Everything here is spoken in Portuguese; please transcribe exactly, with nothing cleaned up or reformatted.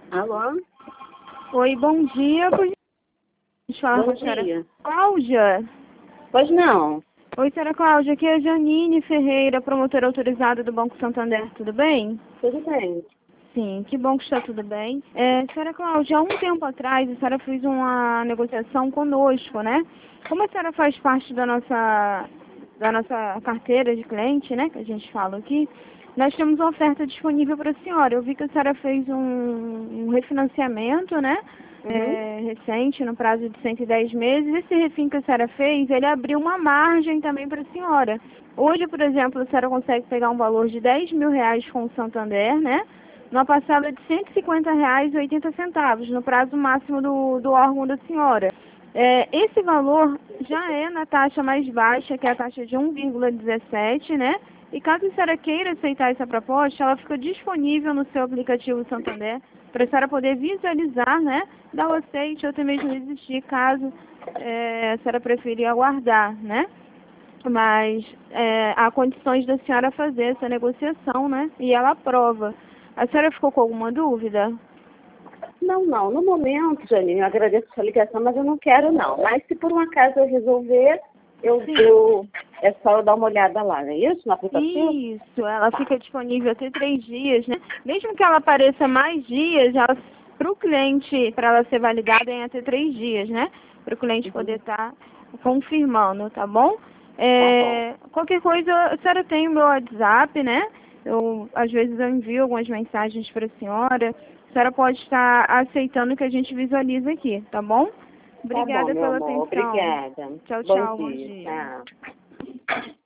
Alô? Oi, bom dia. Por... Deixa eu falar Bom com a senhora dia. Cláudia. Pois não. Oi, senhora Cláudia. Aqui é a Janine Ferreira, promotora autorizada do Banco Santander. Tudo bem? Tudo bem. Sim, que bom que está tudo bem. É, senhora Cláudia, há um tempo atrás a senhora fez uma negociação conosco, né? Como a senhora faz parte da nossa, da nossa carteira de cliente, né, que a gente fala aqui, nós temos uma oferta disponível para a senhora. Eu vi que a senhora fez um, um refinanciamento, né, Uhum. é, recente, no prazo de cento e dez meses. Esse refin que a senhora fez, ele abriu uma margem também para a senhora. Hoje, por exemplo, a senhora consegue pegar um valor de dez mil reais com o Santander, né? Numa parcela de cento e cinquenta reais e oitenta centavos, no prazo máximo do, do órgão da senhora. É, esse valor já é na taxa mais baixa, que é a taxa de um vírgula dezessete, né? E caso a senhora queira aceitar essa proposta, ela fica disponível no seu aplicativo Santander, para a senhora poder visualizar, né? Dar o aceite ou até mesmo desistir, caso é, a senhora preferir aguardar, né? Mas é, há condições da senhora fazer essa negociação, né? E ela aprova. A senhora ficou com alguma dúvida? Não, não. No momento, Janine, eu agradeço a sua ligação, mas eu não quero, não. Mas se por um acaso eu resolver, eu, eu é só eu dar uma olhada lá, não é isso? No aplicativo? Isso, ela fica disponível até três dias, né? Mesmo que ela apareça mais dias, para o cliente, para ela ser validada em até três dias, né? Para o cliente Uhum. poder estar confirmando, tá bom? Tá bom. É, qualquer coisa, a senhora tem o meu WhatsApp, né? Eu, às vezes eu envio algumas mensagens para a senhora. A senhora pode estar aceitando o que a gente visualiza aqui, tá bom? Tá bom, Obrigada meu pela amor. atenção. Obrigada. Tchau, Bom tchau, bom dia. dia. Tchau.